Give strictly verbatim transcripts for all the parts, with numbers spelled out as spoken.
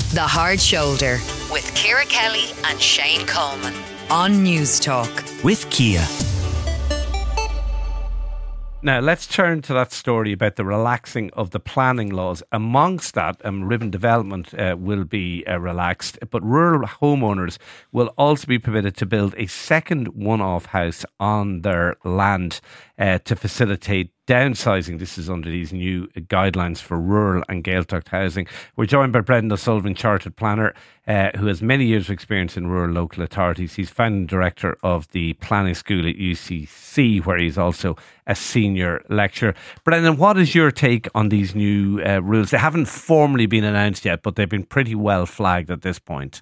The Hard Shoulder with Ciara Kelly and Shane Coleman on News Talk with Kia. Now, let's turn to that story about the relaxing of the planning laws. Amongst that, um, urban development uh, will be uh, relaxed, but rural homeowners will also be permitted to build a second one-off house on their land uh, to facilitate downsizing. This is under these new guidelines for rural and Gaeltacht housing. We're joined by Brendan O'Sullivan, Chartered Planner, uh, who has many years of experience in rural local authorities. He's founding director of the Planning School at U C C, where he's also a senior lecturer. Brendan, what is your take on these new uh, rules? They haven't formally been announced yet, but they've been pretty well flagged at this point.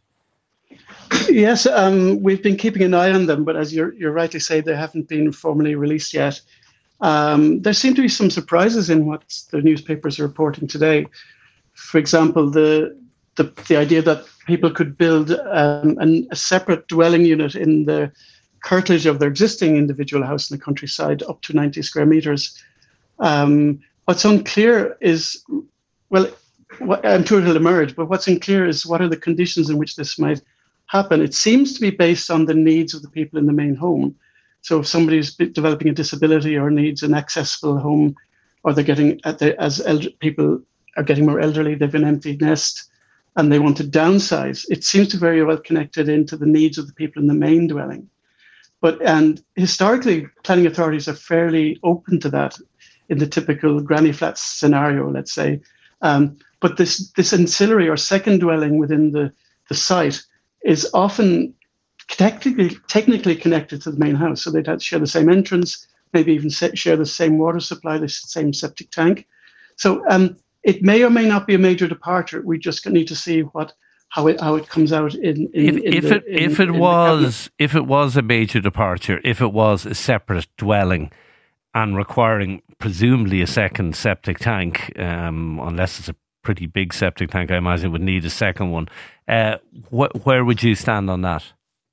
Yes, um, we've been keeping an eye on them, but as you're, you're rightly say, they haven't been formally released yet. Um, there seem to be some surprises in what the newspapers are reporting today. For example, the the, the idea that people could build um, an, a separate dwelling unit in the curtilage of their existing individual house in the countryside up to ninety square metres. Um, what's unclear is, well, what, I'm sure it'll emerge, but what's unclear is what are the conditions in which this might happen. It seems to be based on the needs of the people in the main home. So if somebody's developing a disability or needs an accessible home, or they're getting, as elder, people are getting more elderly, they've an empty nest and they want to downsize, it seems to be very well connected into the needs of the people in the main dwelling. But and historically, planning authorities are fairly open to that in the typical granny flat scenario, let's say. Um, but this this ancillary or second dwelling within the, the site is often technically technically connected to the main house. So they'd have to share the same entrance, maybe even share the same water supply, the same septic tank. So um, it may or may not be a major departure. We just need to see what how it how it comes out in, in, if, in if the, it in, if it in was if it was a major departure, if it was a separate dwelling and requiring presumably a second septic tank, um, unless it's a pretty big septic tank, I imagine it would need a second one. Uh, wh- where would you stand on that?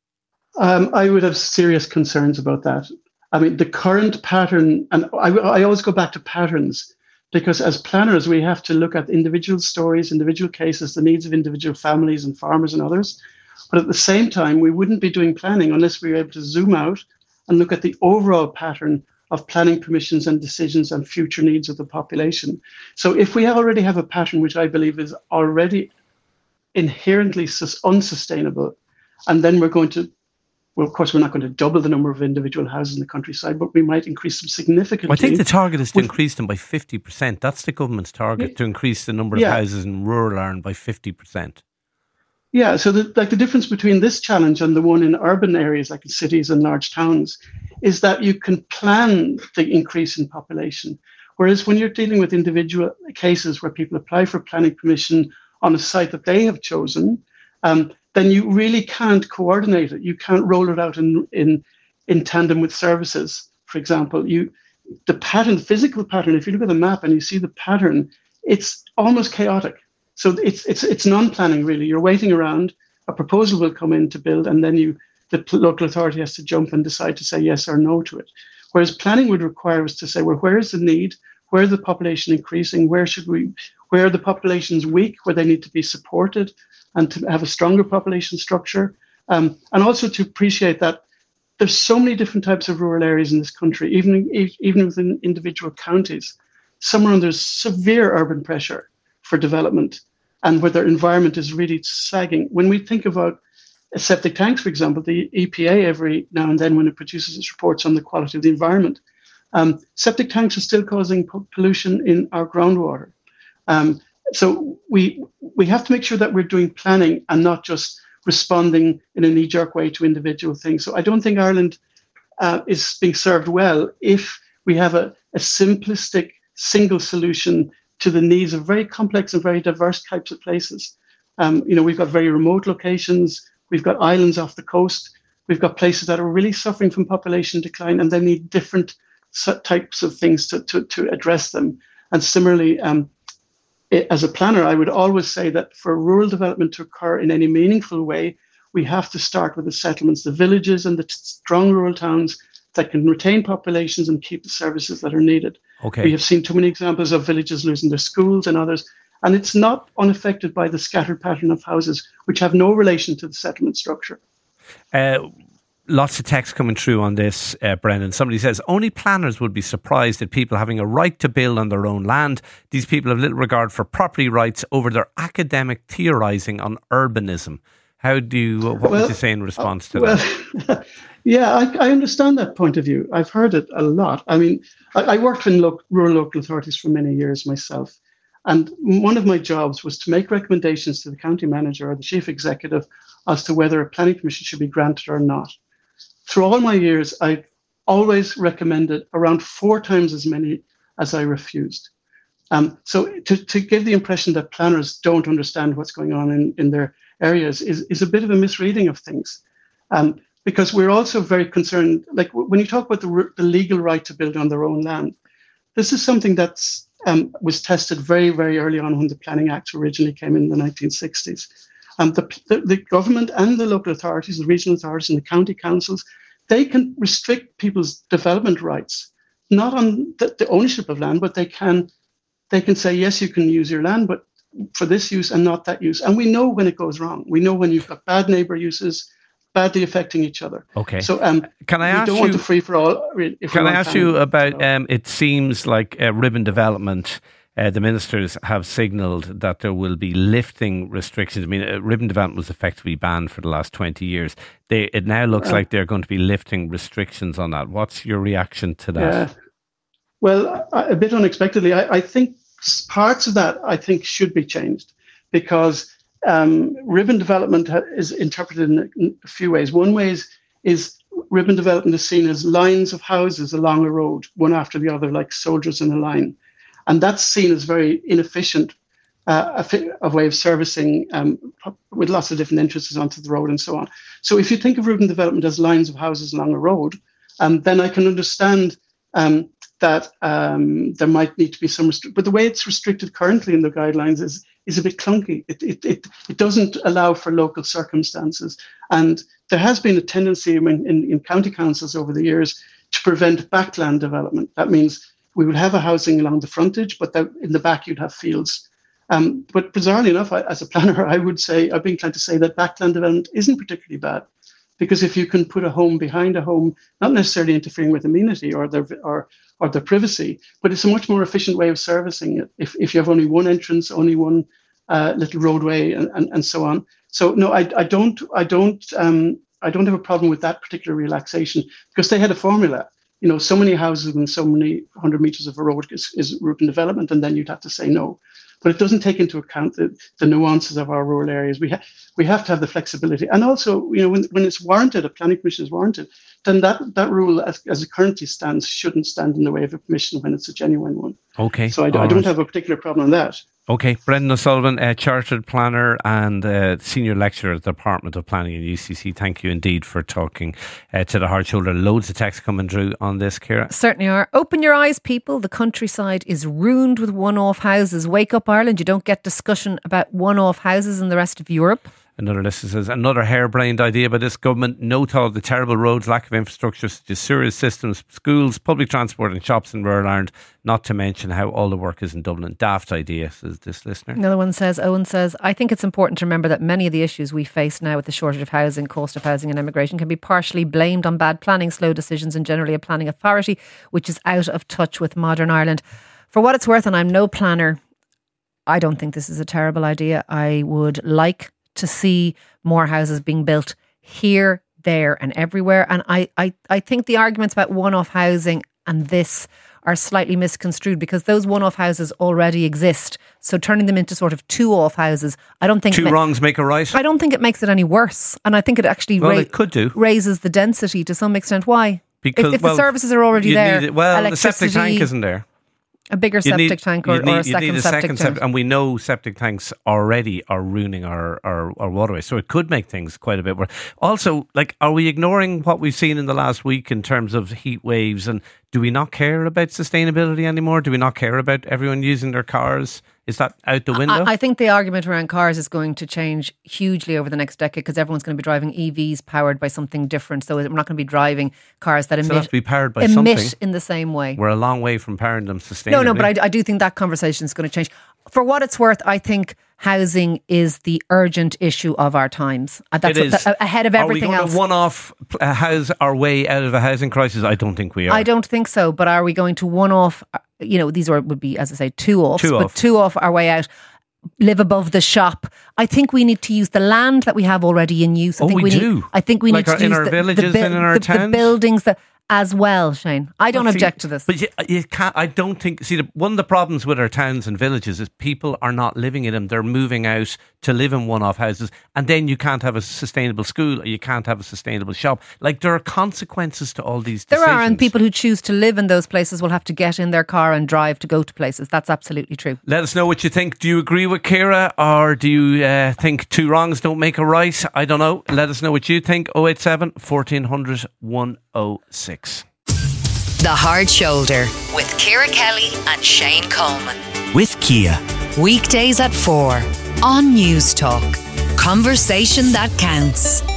Um, I would have serious concerns about that. I mean, the current pattern, and I, I always go back to patterns, because as planners, we have to look at individual stories, individual cases, the needs of individual families and farmers and others. But at the same time, we wouldn't be doing planning unless we were able to zoom out and look at the overall pattern of planning permissions and decisions and future needs of the population. So if we already have a pattern, which I believe is already inherently unsustainable, and then we're going to Well, of course, we're not going to double the number of individual houses in the countryside, but we might increase them significantly. Well, I think the target is to with, increase them by fifty percent. That's the government's target, yeah, to increase the number of yeah. houses in rural Ireland by fifty percent. Yeah, so the, like the difference between this challenge and the one in urban areas, like in cities and large towns, is that you can plan the increase in population. Whereas when you're dealing with individual cases where people apply for planning permission on a site that they have chosen, um, then you really can't coordinate it. You can't roll it out in in in tandem with services. For example, you the pattern, physical pattern, if you look at the map and you see the pattern, it's almost chaotic. So it's it's it's non-planning really. You're waiting around, a proposal will come in to build, and then you the local authority has to jump and decide to say yes or no to it. Whereas planning would require us to say, well, where is the need? Where is the population increasing? Where should we where are the populations weak, where they need to be supported, and to have a stronger population structure, um, and also to appreciate that there's so many different types of rural areas in this country, even, even within individual counties. Some are under severe urban pressure for development and where their environment is really sagging. When we think about septic tanks, for example, the E P A every now and then when it produces its reports on the quality of the environment, um, septic tanks are still causing pollution in our groundwater. Um, So we we have to make sure that we're doing planning and not just responding in a knee-jerk way to individual things. So I don't think Ireland uh, is being served well if we have a, a simplistic single solution to the needs of very complex and very diverse types of places. Um, you know, we've got very remote locations. We've got islands off the coast. We've got places that are really suffering from population decline, and they need different types of things to to, to address them. And similarly, um, as a planner, I would always say that for rural development to occur in any meaningful way, we have to start with the settlements, the villages and the t- strong rural towns that can retain populations and keep the services that are needed. Okay. We have seen too many examples of villages losing their schools and others. And it's not unaffected by the scattered pattern of houses, which have no relation to the settlement structure. Uh, lots of text coming through on this, uh, Brendan. Somebody says, only planners would be surprised at people having a right to build on their own land. These people have little regard for property rights over their academic theorising on urbanism. How do you, what well, would you say in response to well, that? Yeah, I, I understand that point of view. I've heard it a lot. I mean, I, I worked in lo- rural local authorities for many years myself. And one of my jobs was to make recommendations to the county manager or the chief executive as to whether a planning permission should be granted or not. Through all my years, I've always recommended around four times as many as I refused. Um, so to, to give the impression that planners don't understand what's going on in, in their areas is, is a bit of a misreading of things. Um, because we're also very concerned, like when you talk about the, the legal right to build on their own land, this is something that's um, was tested very, very early on when the Planning Act originally came in the nineteen sixties. Um, the, the, the government and the local authorities, the regional authorities and the county councils, they can restrict people's development rights, not on the, the ownership of land, but they can they can say, yes, you can use your land, but for this use and not that use. And we know when it goes wrong. We know when you've got bad neighbour uses, badly affecting each other. Okay. So um, can I we ask don't you, want to free for all. Can I ask you about, um, it seems like uh, Ribbon Development, uh, the ministers have signalled that there will be lifting restrictions. I mean, uh, Ribbon Development was effectively banned for the last twenty years. They, it now looks uh, like they're going to be lifting restrictions on that. What's your reaction to that? Yeah. Well, a bit unexpectedly, I, I think parts of that, I think, should be changed because um, ribbon development is interpreted in a few ways. One way is, is ribbon development is seen as lines of houses along a road, one after the other, like soldiers in a line. And that's seen as very inefficient, uh, a, a way of servicing um, with lots of different entrances onto the road and so on. So if you think of ribbon development as lines of houses along a road, um, then I can understand um, that um, there might need to be some restriction. But the way it's restricted currently in the guidelines is is a bit clunky. It, it it it doesn't allow for local circumstances. And there has been a tendency in, in, in county councils over the years to prevent backland development. That means we would have a housing along the frontage, but that in the back you'd have fields. Um, but bizarrely enough, I, as a planner, I would say, I've been inclined to say that backland development isn't particularly bad. Because if you can put a home behind a home, not necessarily interfering with amenity or their or or their privacy, but it's a much more efficient way of servicing it. If if you have only one entrance, only one uh, little roadway, and, and, and so on. So no, I I don't I don't um, I don't have a problem with that particular relaxation because they had a formula. You know, so many houses within so many hundred meters of a road is, is urban development, and then you'd have to say no. But it doesn't take into account the, the nuances of our rural areas. We have we have to have the flexibility, and also, you know, when, when it's warranted, a planning permission is warranted, then that that rule, as, as it currently stands, shouldn't stand in the way of a permission when it's a genuine one. Okay. So I, I don't right. have a particular problem on that. Okay, Brendan O'Sullivan, uh, Chartered Planner and uh, Senior Lecturer at the Department of Planning in U C C. Thank you indeed for talking uh, to the hard shoulder. Loads of text coming through on this, Ciara. Certainly are. Open your eyes, people. The countryside is ruined with one-off houses. Wake up, Ireland. You don't get discussion about one-off houses in the rest of Europe. Another listener says, another harebrained idea by this government. No thought of the terrible roads, lack of infrastructure such as sewerage systems, schools, public transport and shops in rural Ireland, not to mention how all the work is in Dublin. Daft idea, says this listener. Another one says, Owen says, I think it's important to remember that many of the issues we face now with the shortage of housing, cost of housing and immigration can be partially blamed on bad planning, slow decisions and generally a planning authority which is out of touch with modern Ireland. For what it's worth, and I'm no planner, I don't think this is a terrible idea. I would like to see more houses being built here, there and everywhere. And I, I, I think the arguments about one-off housing and this are slightly misconstrued because those one-off houses already exist. So turning them into sort of two-off houses, I don't think... Two ma- wrongs make a right? I don't think it makes it any worse. And I think it actually well, ra- it could do. raises the density to some extent. Why? Because if, if well, the services are already there, it, well, the septic tank isn't there. A bigger you septic need, tank or, need, or a second, need a septic second tank. Septic, and we know septic tanks already are ruining our, our, our waterways. So it could make things quite a bit worse. Also, like, are we ignoring what we've seen in the last week in terms of heat waves? And do we not care about sustainability anymore? Do we not care about everyone using their cars Is that out the window? I, I think the argument around cars is going to change hugely over the next decade because everyone's going to be driving E Vs powered by something different. So we're not going to be driving cars that Still emit, have to be powered by emit something. in the same way. We're a long way from powering them sustainably. No, no, but I, I do think that conversation is going to change. For what it's worth, I think housing is the urgent issue of our times. Uh, That's it is. A, ahead of everything else. Are we going else. to one-off uh, house our way out of a housing crisis? I don't think we are. I don't think so. But are we going to one-off? You know, these are would be, as I say, two-offs. Two but off. two-off our way out. Live above the shop. I think we need to use the land that we have already in use. I Oh, think we we do. Need, I think we Like need our- to in use our the, villages the, and in our the, towns? the buildings that. As well, Shane. I don't Well, see, object to this. But you, you can't. I don't think. See, the, one of the problems with our towns and villages is people are not living in them. They're moving out to live in one-off houses, and then you can't have a sustainable school or you can't have a sustainable shop. Like there are consequences to all these decisions. There are, and people who choose to live in those places will have to get in their car and drive to go to places. That's absolutely true. Let us know what you think. Do you agree with Ciara, or do you uh, think two wrongs don't make a right? I don't know. Let us know what you think. oh eight seven, fourteen hundred, one oh six. The Hard Shoulder with Ciara Kelly and Shane Coleman. With Kia. Weekdays at four on News Talk. Conversation that counts.